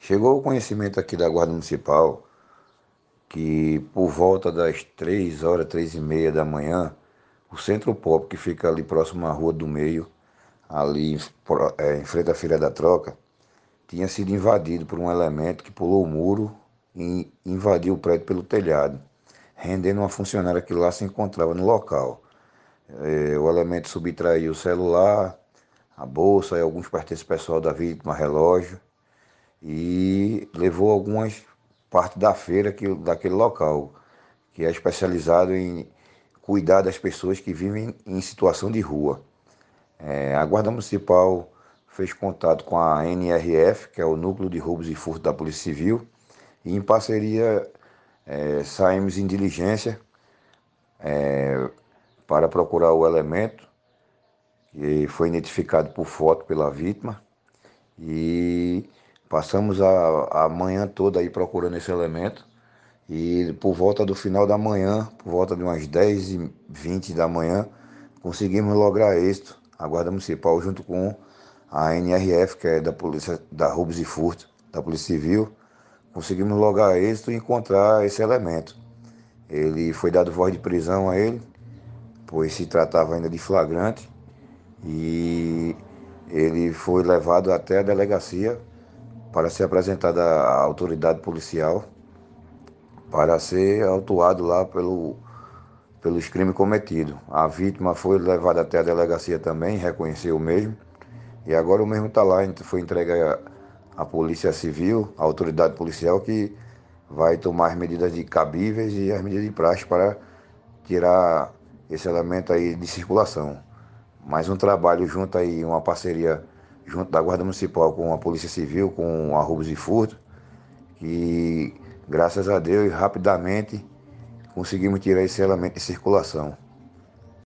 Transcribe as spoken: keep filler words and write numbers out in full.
Chegou o conhecimento aqui da Guarda Municipal que por volta das três horas, três e meia da manhã, o Centro Pop, que fica ali próximo à Rua do Meio, ali em pro- é, em frente à Feira da Troca, tinha sido invadido por um elemento que pulou o muro e invadiu o prédio pelo telhado, rendendo uma funcionária que lá se encontrava no local. É, o elemento subtraiu o celular, a bolsa e alguns pertences pessoal da vítima, relógio, e levou algumas partes da feira que, daquele local, que é especializado em cuidar das pessoas que vivem em situação de rua. É, a Guarda Municipal fez contato com a N R F, que é o Núcleo de Roubos e Furtos da Polícia Civil, e em parceria é, saímos em diligência para procurar o elemento, que foi identificado por foto pela vítima, e passamos a, a manhã toda aí procurando esse elemento. E por volta do final da manhã, por volta de umas dez e vinte da manhã, conseguimos lograr êxito, a Guarda Municipal junto com a N R F, que é da Polícia da Roubos e Furto, da Polícia Civil, conseguimos lograr êxito e encontrar esse elemento. Ele foi dado voz de prisão a ele, pois se tratava ainda de flagrante, e ele foi levado até a delegacia para ser apresentado à autoridade policial para ser autuado lá pelo, pelos crimes cometidos. A vítima foi levada até a delegacia também, reconheceu o mesmo, e agora o mesmo está lá, foi entregue à, à Polícia Civil, à autoridade policial, que vai tomar as medidas de cabíveis e as medidas de praxe para tirar esse elemento aí de circulação. Mais um trabalho junto aí, uma parceria junto da Guarda Municipal com a Polícia Civil, com a Roubos e Furto, que graças a Deus rapidamente conseguimos tirar esse elemento de circulação.